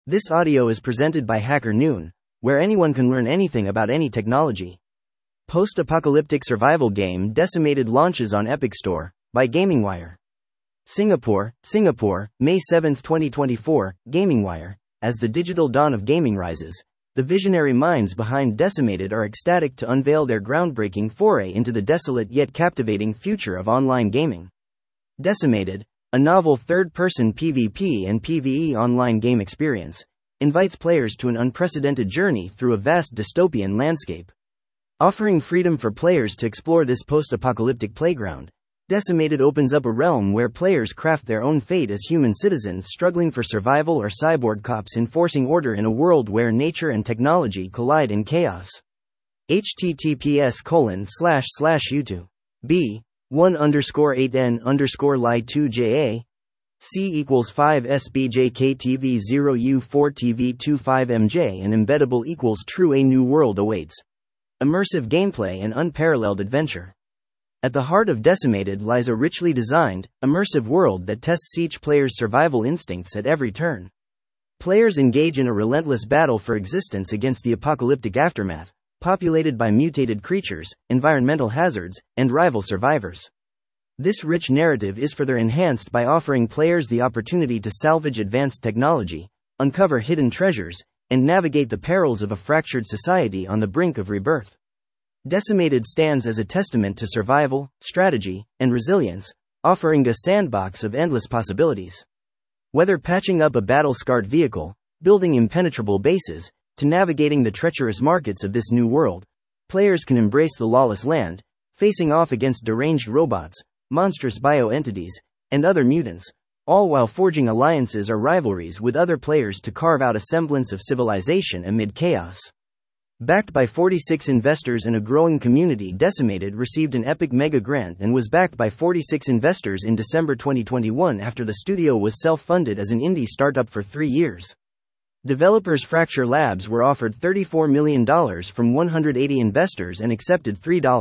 This audio is presented by Hacker Noon, where anyone can learn anything about any technology. Post-apocalyptic survival game Decimated launches on Epic Store, by GamingWire. Singapore, May 7, 2024, GamingWire. As the digital dawn of gaming rises, the visionary minds behind Decimated are ecstatic to unveil their groundbreaking foray into the desolate yet captivating future of online gaming. Decimated, a novel third-person PvP and PvE online game experience, invites players to an unprecedented journey through a vast dystopian landscape. Offering freedom for players to explore this post-apocalyptic playground, Decimated opens up a realm where players craft their own fate as human citizens struggling for survival or cyborg cops enforcing order in a world where nature and technology collide in chaos. https://youtube. B. 1_8n_ly2ja C = 5 SBJKTV0U4TV25MJ and embeddable = true. A new world awaits. Immersive gameplay and unparalleled adventure. At the heart of Decimated lies a richly designed, immersive world that tests each player's survival instincts at every turn. Players engage in a relentless battle for existence against the apocalyptic aftermath, populated by mutated creatures, environmental hazards, and rival survivors. This rich narrative is further enhanced by offering players the opportunity to salvage advanced technology, uncover hidden treasures, and navigate the perils of a fractured society on the brink of rebirth. Decimated stands as a testament to survival, strategy, and resilience, offering a sandbox of endless possibilities. Whether patching up a battle-scarred vehicle, building impenetrable bases, to navigating the treacherous markets of this new world, players can embrace the lawless land, facing off against deranged robots, monstrous bioentities, and other mutants, all while forging alliances or rivalries with other players to carve out a semblance of civilization amid chaos. Backed by 46 investors and a growing community, Decimated received an Epic Mega Grant and was backed by 46 investors in December 2021 after the studio was self-funded as an indie startup for 3 years. Developers Fracture Labs were offered $34 million from 180 investors and accepted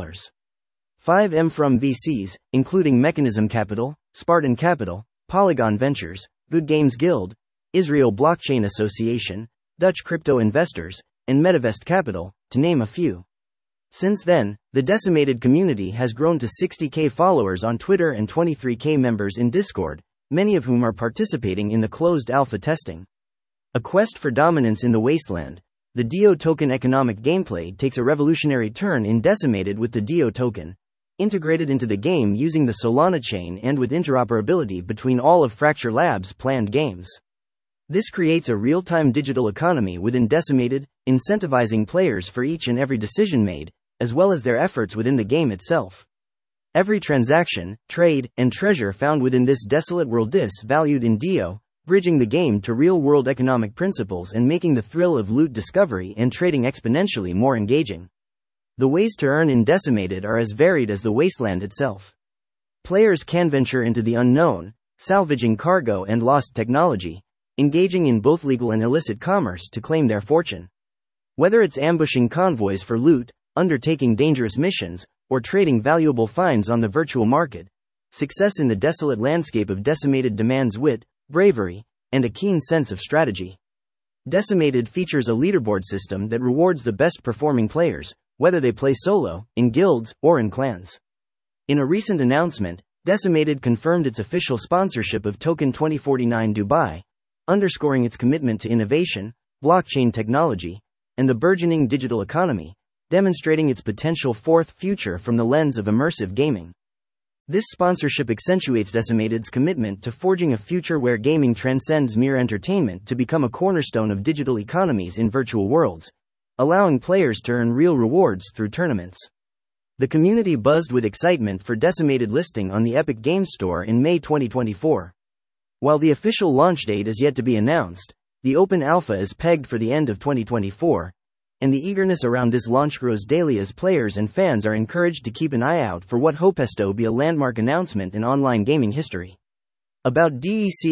$3.5 million from VCs, including Mechanism Capital, Spartan Capital, Polygon Ventures, Good Games Guild, Israel Blockchain Association, Dutch Crypto Investors, and Metavest Capital, to name a few. Since then, the Decimated community has grown to 60,000 followers on Twitter and 23,000 members in Discord, many of whom are participating in the closed alpha testing. A quest for dominance in the wasteland, the DIO token economic gameplay takes a revolutionary turn in Decimated with the DIO token, integrated into the game using the Solana chain and with interoperability between all of Fracture Labs' planned games. This creates a real-time digital economy within Decimated, incentivizing players for each and every decision made, as well as their efforts within the game itself. Every transaction, trade, and treasure found within this desolate world is valued in DIO, bridging the game to real-world economic principles and making the thrill of loot discovery and trading exponentially more engaging. The ways to earn in Decimated are as varied as the wasteland itself. Players can venture into the unknown, salvaging cargo and lost technology, engaging in both legal and illicit commerce to claim their fortune. Whether it's ambushing convoys for loot, undertaking dangerous missions, or trading valuable finds on the virtual market, success in the desolate landscape of Decimated demands wit, bravery, and a keen sense of strategy. Decimated features a leaderboard system that rewards the best performing players, whether they play solo, in guilds, or in clans. In a recent announcement, Decimated confirmed its official sponsorship of Token 2049 Dubai, underscoring its commitment to innovation, blockchain technology, and the burgeoning digital economy, demonstrating its potential fourth future from the lens of immersive gaming. This sponsorship accentuates Decimated's commitment to forging a future where gaming transcends mere entertainment to become a cornerstone of digital economies in virtual worlds, allowing players to earn real rewards through tournaments. The community buzzed with excitement for Decimated listing on the Epic Games Store in May 2024. While the official launch date is yet to be announced, the open alpha is pegged for the end of 2024, and the eagerness around this launch grows daily as players and fans are encouraged to keep an eye out for what hopes to be a landmark announcement in online gaming history. About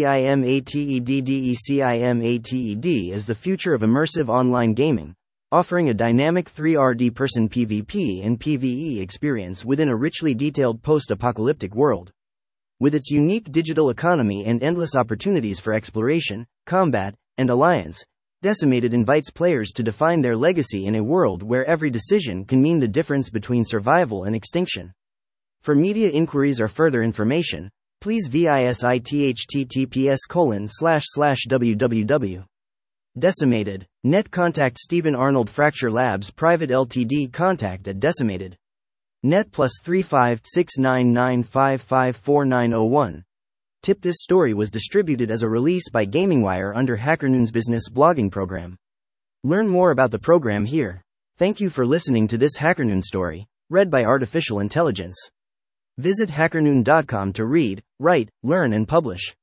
DECIMATED. DECIMATED is the future of immersive online gaming, offering a dynamic 3D person PvP and PvE experience within a richly detailed post-apocalyptic world. With its unique digital economy and endless opportunities for exploration, combat, and alliance, Decimated invites players to define their legacy in a world where every decision can mean the difference between survival and extinction. For media inquiries or further information, please visit https://www. Decimated. Net. Contact Stephen Arnold Fracture Labs Private Ltd. Contact at Decimated. Net +35 699554901. Tip. This story was distributed as a release by GamingWire under HackerNoon's business blogging program. Learn more about the program here. Thank you for listening to this HackerNoon story, read by Artificial Intelligence. Visit hackernoon.com to read, write, learn and publish.